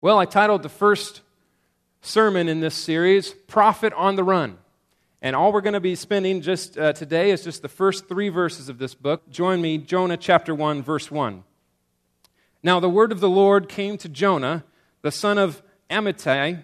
Well, I titled the first sermon in this series, Prophet on the Run. And all we're going to be spending just today is just the first 3 verses of this book. Join me, Jonah chapter 1, verse 1. Now the word of the Lord came to Jonah, the son of Amittai,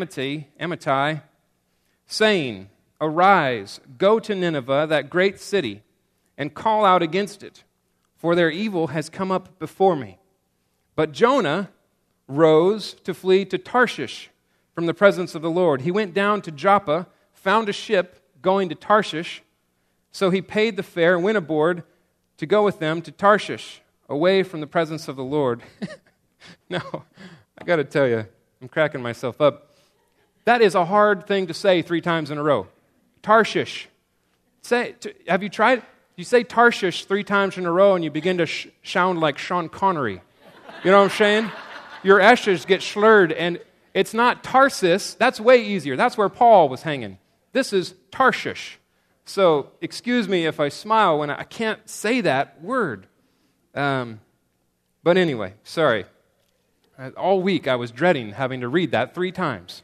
saying, Arise, go to Nineveh, that great city, and call out against it, for their evil has come up before me. But Jonah rose to flee to Tarshish from the presence of the Lord. He went down to Joppa, found a ship going to Tarshish, so he paid the fare and went aboard to go with them to Tarshish, away from the presence of the Lord. No, I got to tell you, I'm cracking myself up. That is a hard thing to say 3 times in a row. Tarshish. Have you tried? You say Tarshish 3 times in a row and you begin to sound like Sean Connery. You know what I'm saying? Your S's get slurred, and it's not Tarsus. That's way easier. That's where Paul was hanging. This is Tarshish. So excuse me if I smile when I can't say that word. But anyway, sorry. All week I was dreading having to read that 3 times.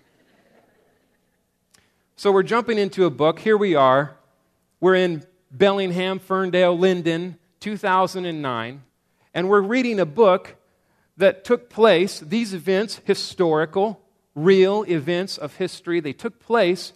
So we're jumping into a book. Here we are. We're in Bellingham, Ferndale, Linden, 2009. And we're reading a book that took place, these events, historical, real events of history, they took place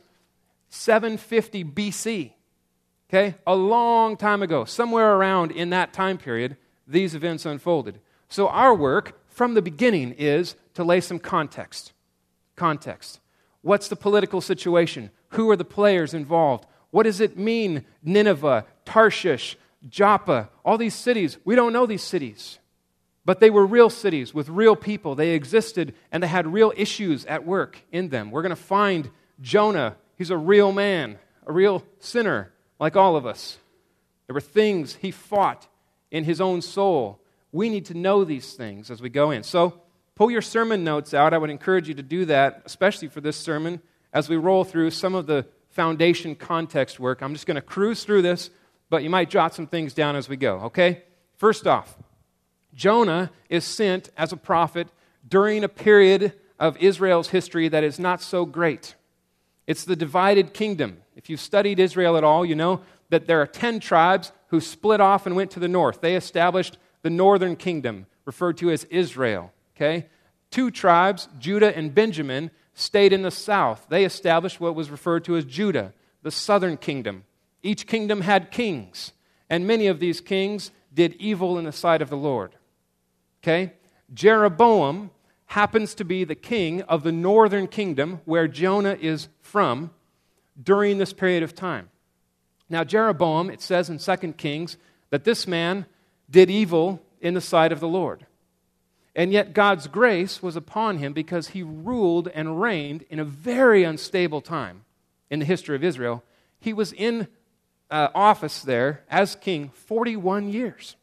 750 BC. Okay? A long time ago, somewhere around in that time period, these events unfolded. So our work from the beginning is to lay some context. Context. What's the political situation? Who are the players involved? What does it mean, Nineveh, Tarshish, Joppa, all these cities? We don't know these cities. But they were real cities with real people. They existed, and they had real issues at work in them. We're going to find Jonah. He's a real man, a real sinner, like all of us. There were things he fought in his own soul. We need to know these things as we go in. So pull your sermon notes out. I would encourage you to do that, especially for this sermon, as we roll through some of the foundation context work. I'm just going to cruise through this, but you might jot some things down as we go, okay? First off, Jonah is sent as a prophet during a period of Israel's history that is not so great. It's the divided kingdom. If you've studied Israel at all, you know that there are 10 tribes who split off and went to the north. They established the northern kingdom, referred to as Israel. Okay? 2 tribes, Judah and Benjamin, stayed in the south. They established what was referred to as Judah, the southern kingdom. Each kingdom had kings, and many of these kings did evil in the sight of the Lord. Okay? Jeroboam happens to be the king of the northern kingdom where Jonah is from during this period of time. Now, Jeroboam, it says in 2 Kings, that this man did evil in the sight of the Lord. And yet God's grace was upon him because he ruled and reigned in a very unstable time in the history of Israel. He was in office there as king 41 years.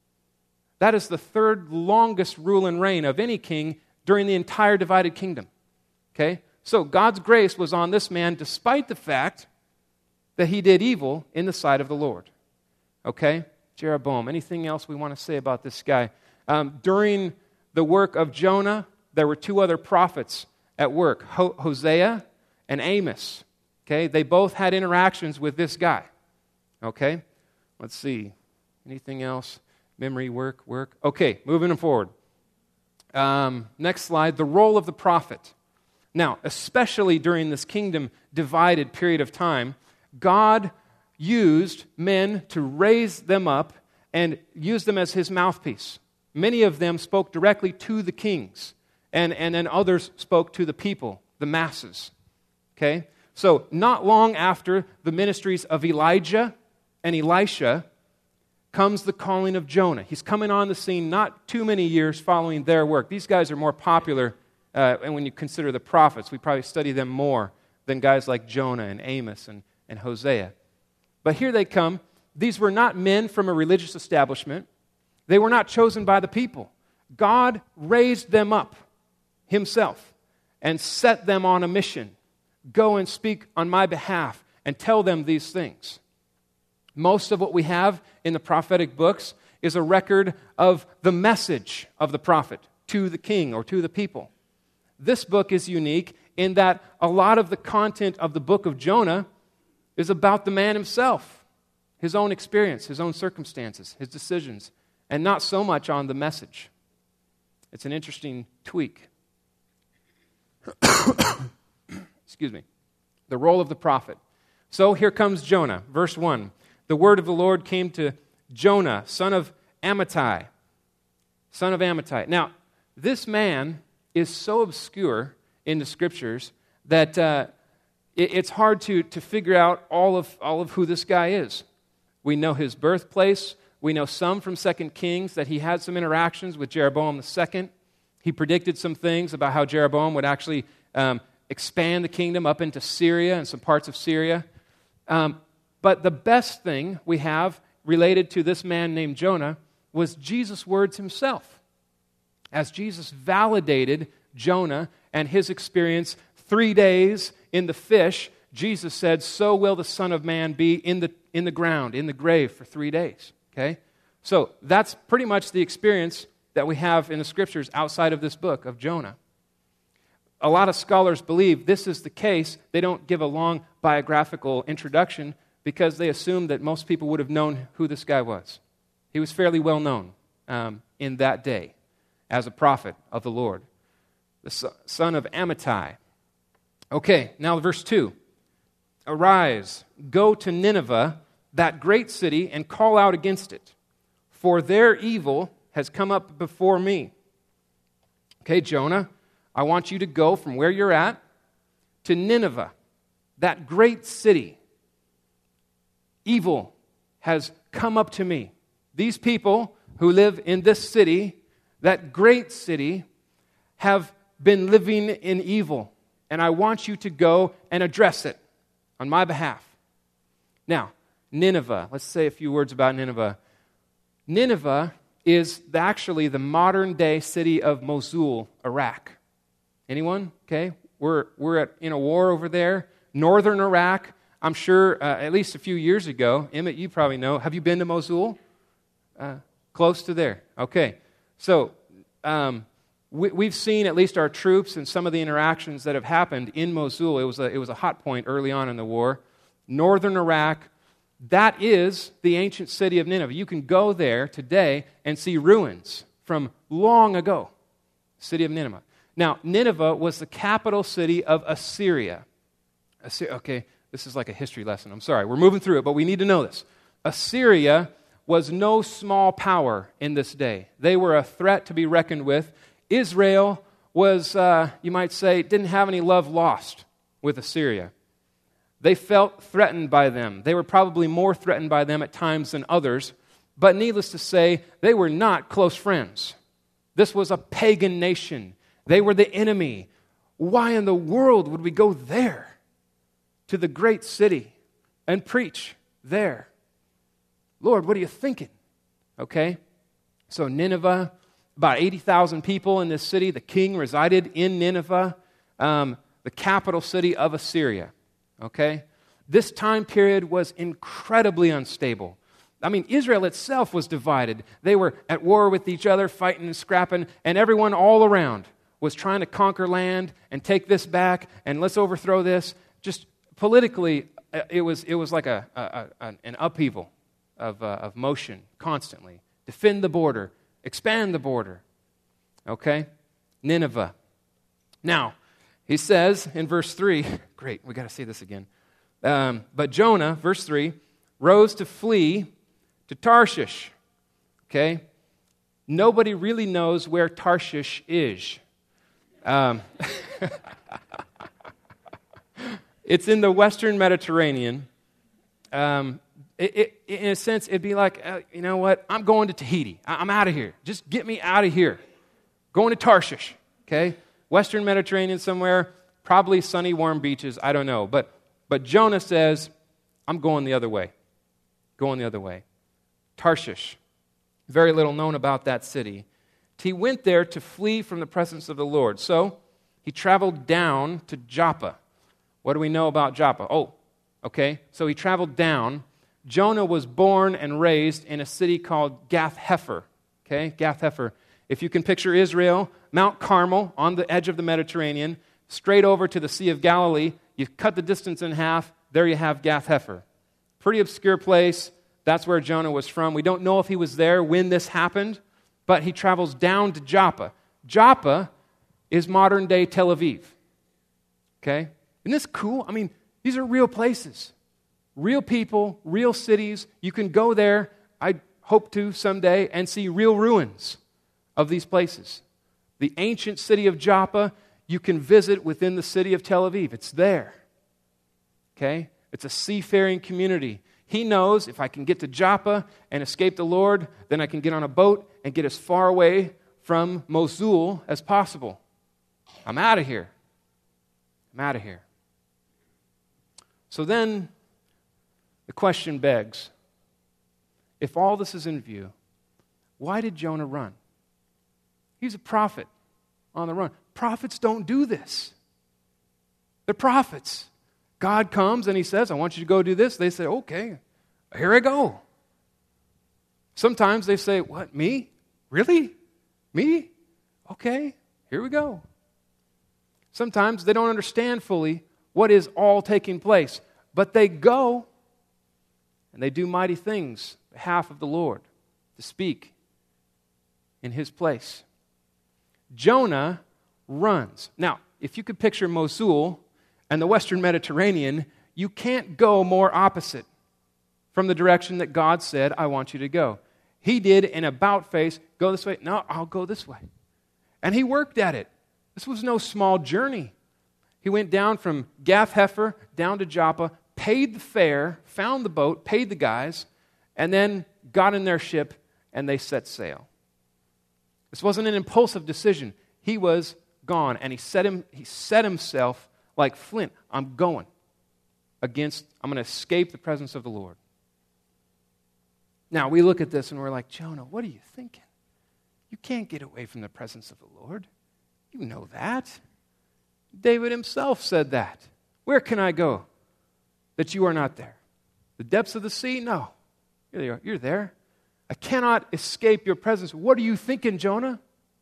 That is the 3rd longest rule and reign of any king during the entire divided kingdom. Okay? So God's grace was on this man despite the fact that he did evil in the sight of the Lord. Okay? Jeroboam. Anything else we want to say about this guy? During the work of Jonah, there were 2 other prophets at work, Hosea and Amos. Okay? They both had interactions with this guy. Okay? Let's see. Anything else? Memory, work. Okay, moving forward. Next slide, the role of the prophet. Now, especially during this kingdom-divided period of time, God used men to raise them up and use them as his mouthpiece. Many of them spoke directly to the kings, and then others spoke to the people, the masses. Okay? So, not long after the ministries of Elijah and Elisha comes the calling of Jonah. He's coming on the scene not too many years following their work. These guys are more popular, and when you consider the prophets, we probably study them more than guys like Jonah and Amos and Hosea. But here they come. These were not men from a religious establishment. They were not chosen by the people. God raised them up himself and set them on a mission. Go and speak on my behalf and tell them these things. Most of what we have in the prophetic books is a record of the message of the prophet to the king or to the people. This book is unique in that a lot of the content of the book of Jonah is about the man himself, his own experience, his own circumstances, his decisions, and not so much on the message. It's an interesting tweak. Excuse me. The role of the prophet. So here comes Jonah, verse 1. The word of the Lord came to Jonah, son of Amittai. Son of Amittai. Now, this man is so obscure in the Scriptures that it's hard to figure out all of who this guy is. We know his birthplace. We know some from 2 Kings that he had some interactions with Jeroboam II. He predicted some things about how Jeroboam would actually expand the kingdom up into Syria and some parts of Syria. But the best thing we have related to this man named Jonah was Jesus' words himself. As Jesus validated Jonah and his experience 3 days in the fish, Jesus said, so will the Son of Man be in the ground, in the grave for 3 days. Okay? So that's pretty much the experience that we have in the Scriptures outside of this book of Jonah. A lot of scholars believe this is the case. They don't give a long biographical introduction because they assume that most people would have known who this guy was. He was fairly well known in that day as a prophet of the Lord, the son of Amittai. Okay, now verse 2. Arise, go to Nineveh, that great city, and call out against it, for their evil has come up before me. Okay, Jonah, I want you to go from where you're at to Nineveh, that great city. Evil has come up to me. These people who live in this city, that great city, have been living in evil. And I want you to go and address it on my behalf. Now, Nineveh. Let's say a few words about Nineveh. Nineveh is actually the modern-day city of Mosul, Iraq. Anyone? Okay, we're in a war over there. Northern Iraq. I'm sure at least a few years ago, Emmett, you probably know. Have you been to Mosul? Close to there. Okay, so we've seen at least our troops and some of the interactions that have happened in Mosul. It was a hot point early on in the war. Northern Iraq. That is the ancient city of Nineveh. You can go there today and see ruins from long ago. City of Nineveh. Now, Nineveh was the capital city of Assyria. Okay, this is like a history lesson. I'm sorry. We're moving through it, but we need to know this. Assyria was no small power in this day. They were a threat to be reckoned with. Israel was, you might say, didn't have any love lost with Assyria. They felt threatened by them. They were probably more threatened by them at times than others. But needless to say, they were not close friends. This was a pagan nation. They were the enemy. Why in the world would we go there to the great city and preach there? Lord, what are you thinking? Okay, so Nineveh, about 80,000 people in this city. The king resided in Nineveh, the capital city of Assyria. Okay? This time period was incredibly unstable. I mean, Israel itself was divided. They were at war with each other, fighting and scrapping, and everyone all around was trying to conquer land and take this back, and let's overthrow this. Just politically, it was like an upheaval of motion constantly. Defend the border, expand the border. Okay? Nineveh. Now, he says in verse 3, great, we got to say this again. But Jonah, verse 3, rose to flee to Tarshish. Okay? Nobody really knows where Tarshish is. It's in the Western Mediterranean. In a sense, it'd be like, you know what? I'm going to Tahiti. I'm out of here. Just get me out of here. Going to Tarshish. Okay? Western Mediterranean somewhere, probably sunny, warm beaches, I don't know. But Jonah says, I'm going the other way. Going the other way. Tarshish. Very little known about that city. He went there to flee from the presence of the Lord. So he traveled down to Joppa. What do we know about Joppa? Oh, okay. So he traveled down. Jonah was born and raised in a city called Gath-Hepher. Okay, Gath-Hepher. If you can picture Israel, Mount Carmel on the edge of the Mediterranean, straight over to the Sea of Galilee, you cut the distance in half, there you have Gath Hepher. Pretty obscure place. That's where Jonah was from. We don't know if he was there when this happened, but he travels down to Joppa. Joppa is modern-day Tel Aviv. Okay? Isn't this cool? I mean, these are real places. Real people, real cities. You can go there, I hope to someday, and see real ruins of these places. The ancient city of Joppa, you can visit within the city of Tel Aviv. It's there. Okay? It's a seafaring community. He knows if I can get to Joppa and escape the Lord, then I can get on a boat and get as far away from Mosul as possible. I'm out of here. I'm out of here. So then the question begs, if all this is in view, why did Jonah run? He's a prophet on the run. Prophets don't do this. They're prophets. God comes and he says, I want you to go do this. They say, okay, here I go. Sometimes they say, what, me? Really? Me? Okay, here we go. Sometimes they don't understand fully what is all taking place, but they go and they do mighty things on behalf of the Lord to speak in his place. Jonah runs. Now, if you could picture Mosul and the Western Mediterranean, you can't go more opposite from the direction that God said, I want you to go. He did an about face, go this way. No, I'll go this way. And he worked at it. This was no small journey. He went down from Gath Hepher down to Joppa, paid the fare, found the boat, paid the guys, and then got in their ship and they set sail. This wasn't an impulsive decision. He was gone, and he set himself like flint. I'm going to escape the presence of the Lord. Now, we look at this and we're like, Jonah, what are you thinking? You can't get away from the presence of the Lord. You know that. David himself said that. Where can I go that you are not there? The depths of the sea? No. You're there. I cannot escape your presence. What are you thinking, Jonah?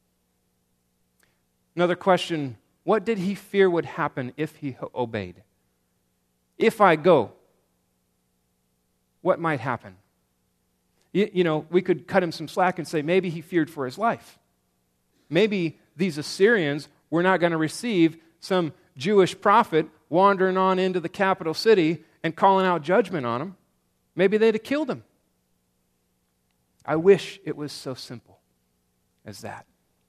Another question, what did he fear would happen if he obeyed? If I go, what might happen? You know, we could cut him some slack and say maybe he feared for his life. Maybe these Assyrians were not going to receive some Jewish prophet wandering on into the capital city and calling out judgment on him. Maybe they'd have killed him. I wish it was so simple as that.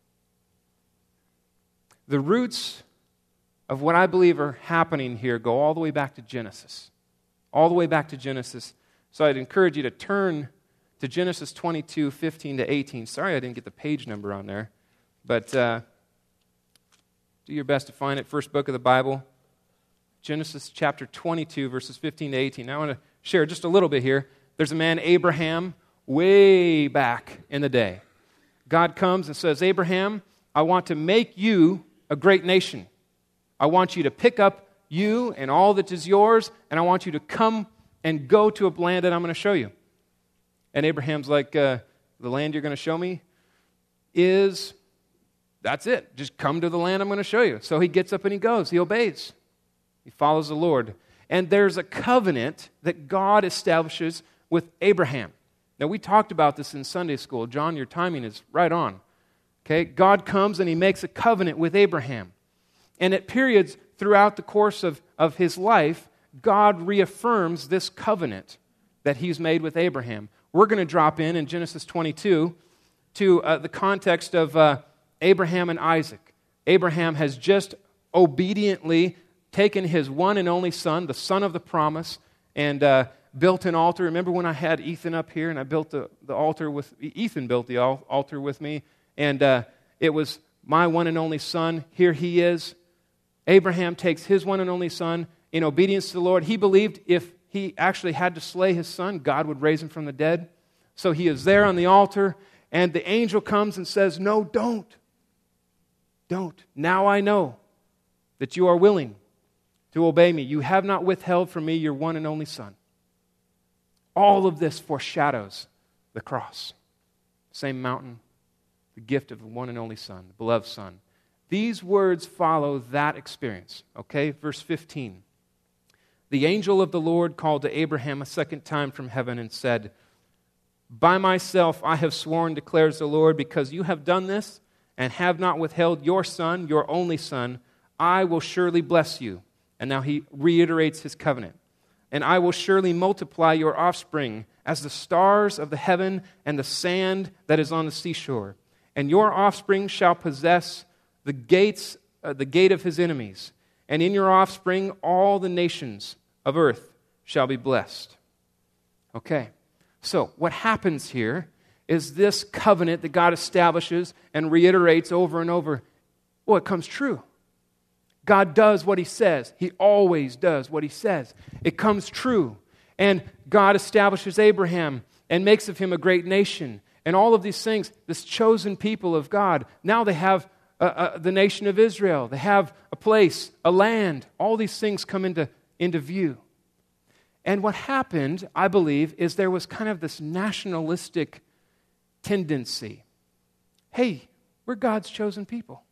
The roots of what I believe are happening here go all the way back to Genesis. All the way back to Genesis. So I'd encourage you to turn to Genesis 22, 15 to 18. Sorry I didn't get the page number on there. But do your best to find it. First book of the Bible. Genesis chapter 22, verses 15 to 18. Now I want to share just a little bit here. There's a man, Abraham, way back in the day. God comes and says, Abraham, I want to make you a great nation. I want you to pick up you and all that is yours, and I want you to come and go to a land that I'm going to show you. And Abraham's like, the land you're going to show me that's it. Just come to the land I'm going to show you. So he gets up and he goes. He obeys. He follows the Lord. And there's a covenant that God establishes with Abraham. Now, we talked about this in Sunday school. John, your timing is right on. Okay, God comes and he makes a covenant with Abraham. And at periods throughout the course of his life, God reaffirms this covenant that he's made with Abraham. We're going to drop in Genesis 22 to the context of Abraham and Isaac. Abraham has just obediently taken his one and only son, the son of the promise, and built an altar. Remember when I had Ethan up here and I built the altar with, Ethan built the altar with me, and it was my one and only son. Here he is. Abraham takes his one and only son in obedience to the Lord. He believed if he actually had to slay his son, God would raise him from the dead. So he is there on the altar, and the angel comes and says, no, don't. Don't. Now I know that you are willing to obey me. You have not withheld from me your one and only son. All of this foreshadows the cross. Same mountain, the gift of the one and only Son, the beloved Son. These words follow that experience. Okay, verse 15. The angel of the Lord called to Abraham a second time from heaven and said, By myself I have sworn, declares the Lord, because you have done this and have not withheld your son, your only son, I will surely bless you. And now he reiterates his covenant. And I will surely multiply your offspring as the stars of the heaven and the sand that is on the seashore. And your offspring shall possess the gate of his enemies. And in your offspring all the nations of earth shall be blessed. Okay, so what happens here is this covenant that God establishes and reiterates over and over, well, it comes true. God does what He says. He always does what He says. It comes true. And God establishes Abraham and makes of him a great nation. And all of these things, this chosen people of God, now they have the nation of Israel. They have a place, a land. All these things come into view. And what happened, I believe, is there was kind of this nationalistic tendency. Hey, we're God's chosen people.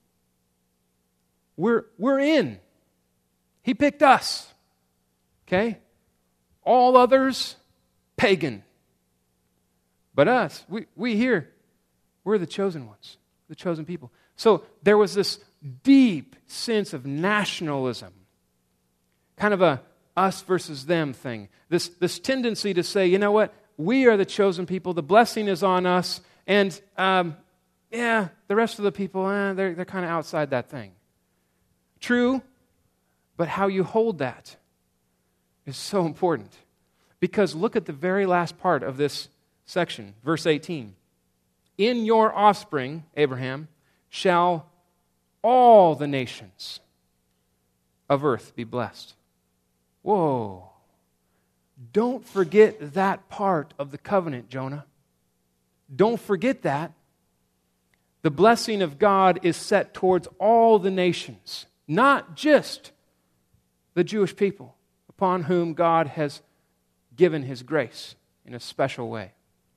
We're in. He picked us. Okay? All others, pagan. But us, we here, we're the chosen ones, the chosen people. So there was this deep sense of nationalism, kind of a us versus them thing. This tendency to say, you know what, we are the chosen people, the blessing is on us, and the rest of the people, they're kind of outside that thing. True, but how you hold that is so important. Because look at the very last part of this section, verse 18. In your offspring, Abraham, shall all the nations of earth be blessed. Whoa. Don't forget that part of the covenant, Jonah. Don't forget that. The blessing of God is set towards all the nations, not just the Jewish people upon whom God has given His grace in a special way.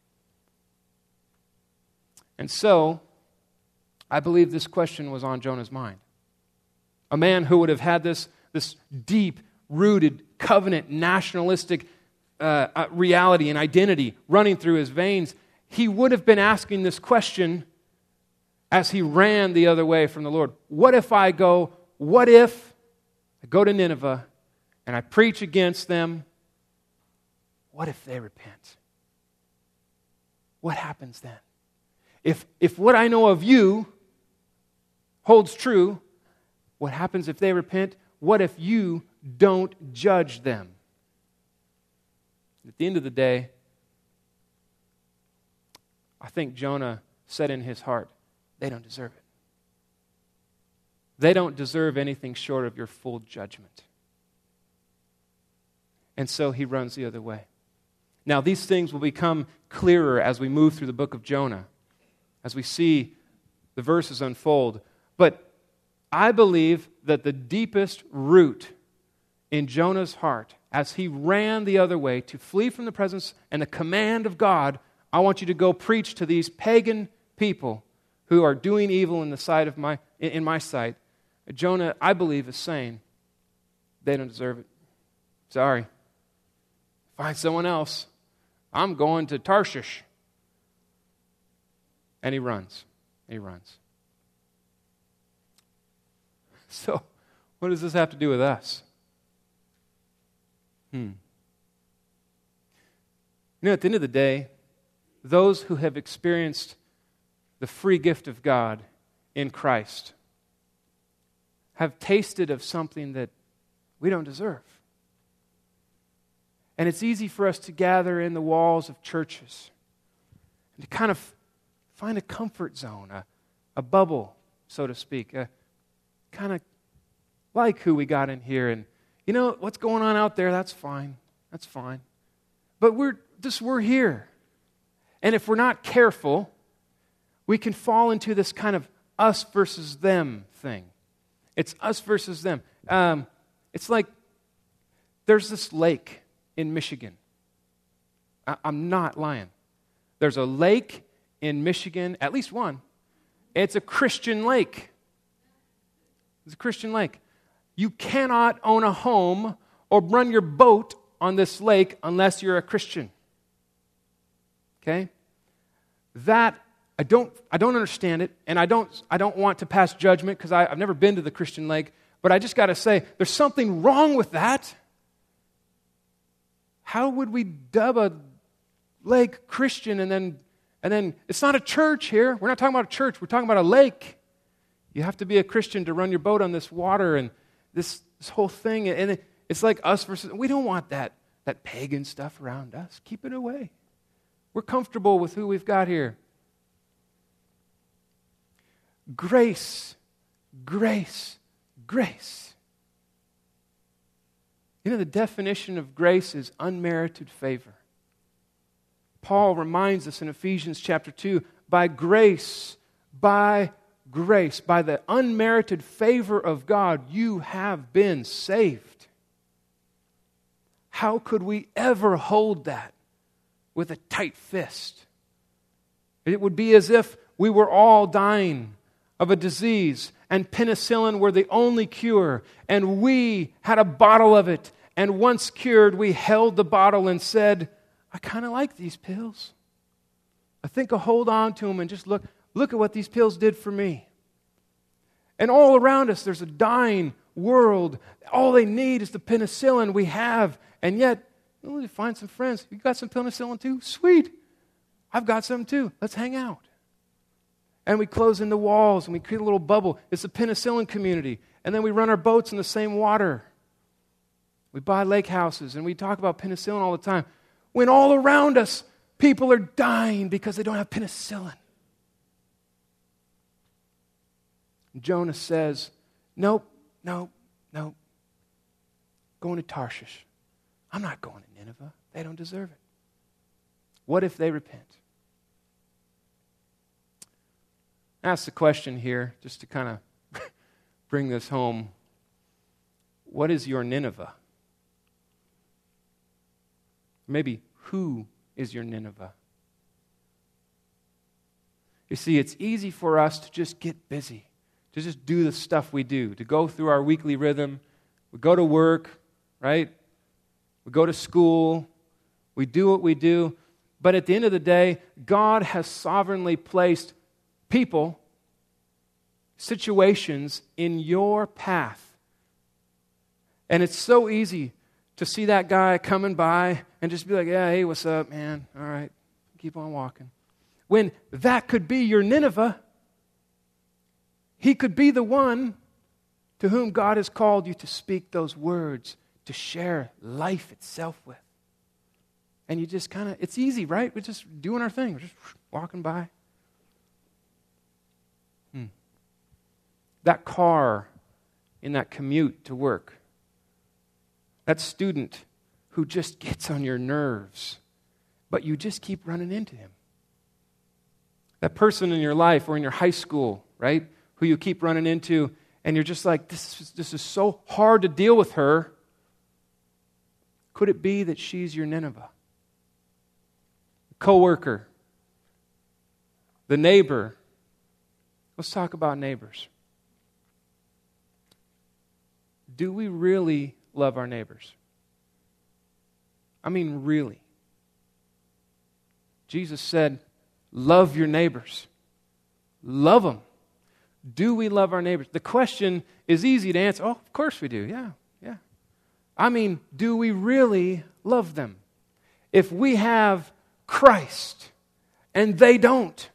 And so, I believe this question was on Jonah's mind. A man who would have had this deep-rooted, covenant, nationalistic reality and identity running through his veins, he would have been asking this question as he ran the other way from the Lord. What if I go to Nineveh and I preach against them? What if they repent? What happens then? If what I know of you holds true, what happens if they repent? What if you don't judge them? At the end of the day, I think Jonah said in his heart, they don't deserve it. They don't deserve anything short of your full judgment. And so he runs the other way. Now, these things will become clearer as we move through the book of Jonah, as we see the verses unfold. But I believe that the deepest root in Jonah's heart, as he ran the other way to flee from the presence and the command of God, I want you to go preach to these pagan people who are doing evil in my sight. Jonah, I believe, is saying, they don't deserve it. Sorry. Find someone else. I'm going to Tarshish. And he runs. So, what does this have to do with us? You know, at the end of the day, those who have experienced the free gift of God in Christ have tasted of something that we don't deserve. And it's easy for us to gather in the walls of churches and to kind of find a comfort zone, a bubble, so to speak, kind of like who we got in here. And, you know, what's going on out there, that's fine. But we're here. And if we're not careful, we can fall into this kind of us versus them thing. It's us versus them. It's like there's this lake in Michigan. I'm not lying. There's a lake in Michigan, at least one, It's a Christian lake. It's a Christian lake. You cannot own a home or run your boat on this lake unless you're a Christian. Okay? That I don't understand it, and I don't want to pass judgment because I've never been to the Christian lake, but I just got to say there's something wrong with that. How would we dub a lake Christian and then it's not a church here. We're not talking about a church. We're talking about a lake. You have to be a Christian to run your boat on this water and this whole thing. And it's like us versus, we don't want that pagan stuff around us. Keep it away. We're comfortable with who we've got here. Grace, grace, grace. You know, the definition of grace is unmerited favor. Paul reminds us in Ephesians chapter 2, by grace, by the unmerited favor of God, you have been saved. How could we ever hold that with a tight fist? It would be as if we were all dying of a disease and penicillin were the only cure, and we had a bottle of it, and once cured, we held the bottle and said, I kind of like these pills. I think I'll hold on to them and just look at what these pills did for me. And all around us, there's a dying world. All they need is the penicillin we have. And yet, we'll find some friends. You got some penicillin too? Sweet. I've got some too. Let's hang out. And we close in the walls and we create a little bubble. It's a penicillin community. And then we run our boats in the same water. We buy lake houses and we talk about penicillin all the time. When all around us, people are dying because they don't have penicillin. Jonah says, nope. Going to Tarshish. I'm not going to Nineveh. They don't deserve it. What if they repent? Ask the question here, just to kind of bring this home. What is your Nineveh? Maybe who is your Nineveh? You see, it's easy for us to just get busy, to just do the stuff we do, to go through our weekly rhythm. We go to work, right? We go to school. We do what we do. But at the end of the day, God has sovereignly placed people, situations in your path. And it's so easy to see that guy coming by and just be like, yeah, hey, what's up, man? All right, keep on walking. When that could be your Nineveh, he could be the one to whom God has called you to speak those words, to share life itself with. And you just kind of, it's easy, right? We're just doing our thing. We're just walking by. That car in that commute to work. That student who just gets on your nerves, but you just keep running into him. That person in your life or in your high school, right, who you keep running into, and you're just like, this is so hard to deal with her. Could it be that she's your Nineveh? The coworker, the neighbor. Let's talk about neighbors. Do we really love our neighbors? I mean, really. Jesus said, love your neighbors. Love them. Do we love our neighbors? The question is easy to answer. Oh, of course we do. Yeah. I mean, do we really love them? If we have Christ and they don't,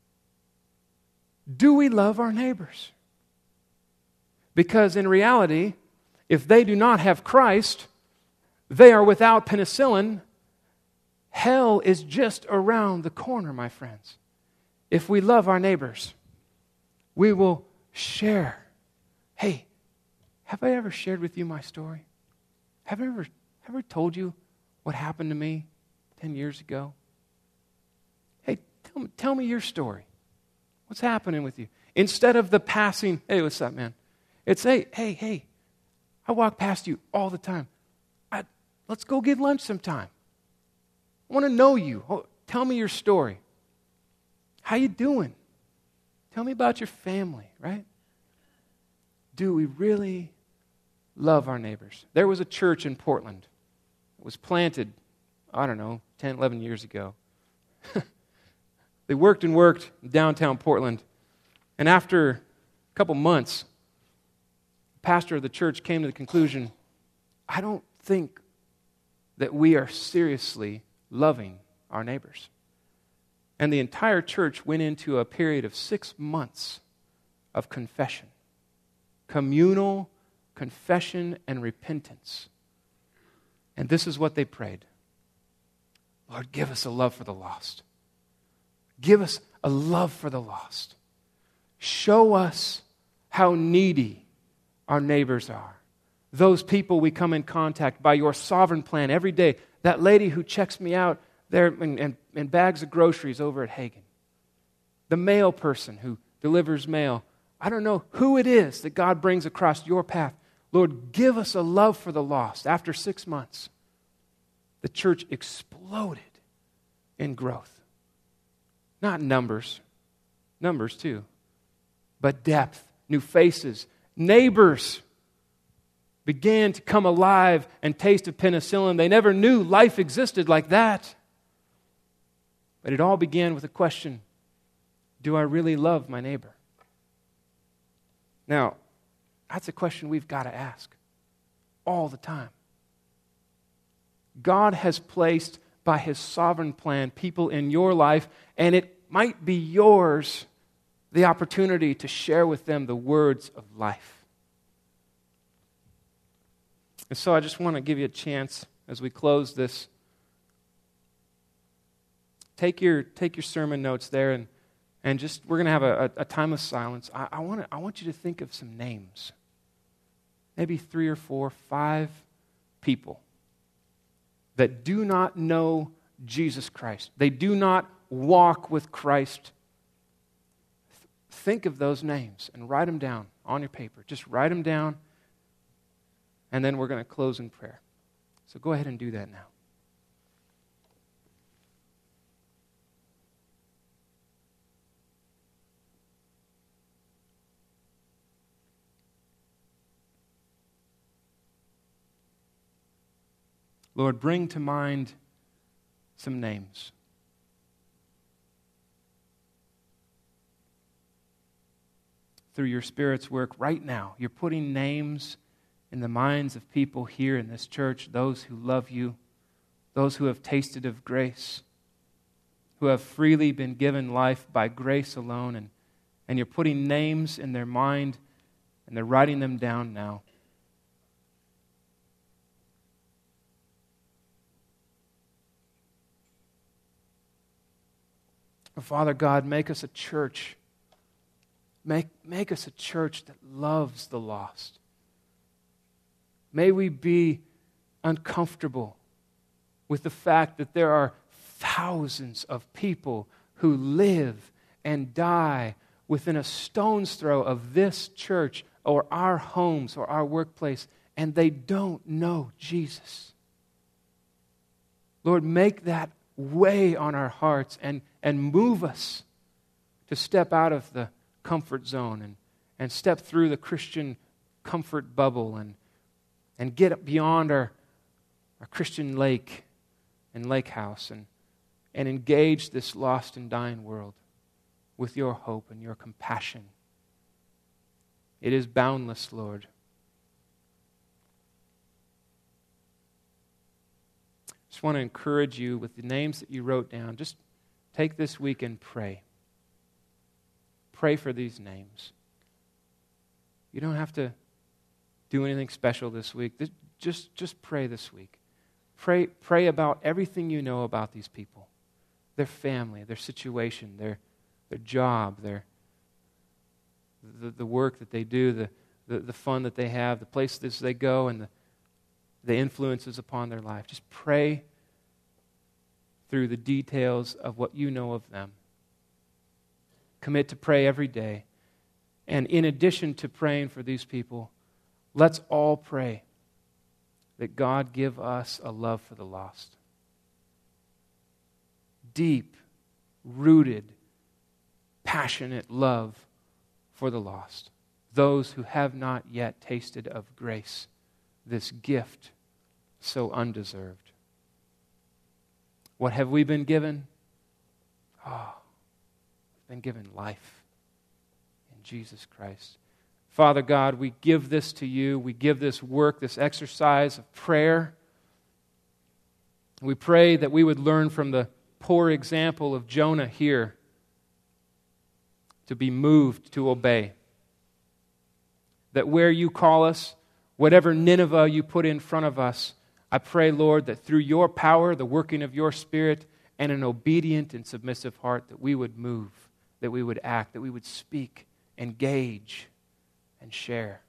do we love our neighbors? Because in reality, if they do not have Christ, they are without penicillin. Hell is just around the corner, my friends. If we love our neighbors, we will share. Hey, have I ever shared with you my story? Have I ever told you what happened to me 10 years ago? Hey, tell me your story. What's happening with you? Instead of the passing, hey, what's up, man? It's, hey, I walk past you all the time. Let's go get lunch sometime. I want to know you. Tell me your story. How you doing? Tell me about your family, right? Do we really love our neighbors? There was a church in Portland. It was planted, 10, 11 years ago. They worked and worked in downtown Portland. And after a couple months, the pastor of the church came to the conclusion, I don't think that we are seriously loving our neighbors. And the entire church went into a period of 6 months of confession. Communal confession and repentance. And this is what they prayed. Lord, give us a love for the lost. Give us a love for the lost. Show us how needy our neighbors are. Those people we come in contact by your sovereign plan every day. That lady who checks me out there in bags of groceries over at Hagen. The mail person who delivers mail. I don't know who it is that God brings across your path. Lord, give us a love for the lost. After 6 months, the church exploded in growth. Not numbers too, but depth, new faces. Neighbors began to come alive and taste of penicillin. They never knew life existed like that. But it all began with a question, do I really love my neighbor? Now, that's a question we've got to ask all the time. God has placed by His sovereign plan people in your life, and it might be yours the opportunity to share with them the words of life. And so I just want to give you a chance as we close this. Take your sermon notes there, and just we're going to have a time of silence. I want you to think of some names. Maybe 3 or 4, 5 people that do not know Jesus Christ. They do not walk with Christ. Think of those names and write them down on your paper. Just write them down, and then we're going to close in prayer. So go ahead and do that now. Lord, bring to mind some names. Through your Spirit's work right now, you're putting names in the minds of people here in this church, those who love you, those who have tasted of grace, who have freely been given life by grace alone, and you're putting names in their mind, and they're writing them down now. Father God, make us a church. Make us a church that loves the lost. May we be uncomfortable with the fact that there are thousands of people who live and die within a stone's throw of this church or our homes or our workplace, and they don't know Jesus. Lord, make that weigh on our hearts and move us to step out of the comfort zone and step through the Christian comfort bubble and get beyond our Christian lake and lake house and engage this lost and dying world with your hope and your compassion. It is boundless, Lord. Just want to encourage you with the names that you wrote down. Just take this week and pray. Pray for these names. You don't have to do anything special this week. Just pray this week. Pray about everything you know about these people. Their family, their situation, their job, the work that they do, the fun that they have, the places they go, and the influences upon their life. Just pray through the details of what you know of them. Commit to pray every day. And in addition to praying for these people, let's all pray that God give us a love for the lost. Deep, rooted, passionate love for the lost, those who have not yet tasted of grace, this gift so undeserved. What have we been given? Oh, we've been given life in Jesus Christ. Father God, we give this to you. We give this work, this exercise of prayer. We pray that we would learn from the poor example of Jonah here to be moved to obey. That where you call us, whatever Nineveh you put in front of us, I pray, Lord, that through your power, the working of your Spirit, and an obedient and submissive heart, that we would move, that we would act, that we would speak, engage, and share.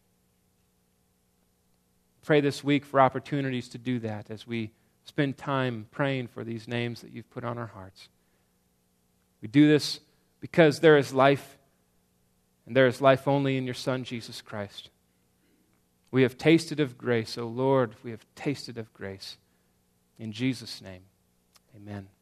Pray this week for opportunities to do that as we spend time praying for these names that you've put on our hearts. We do this because there is life, and there is life only in your Son, Jesus Christ. We have tasted of grace, O Lord, we have tasted of grace. In Jesus' name, amen.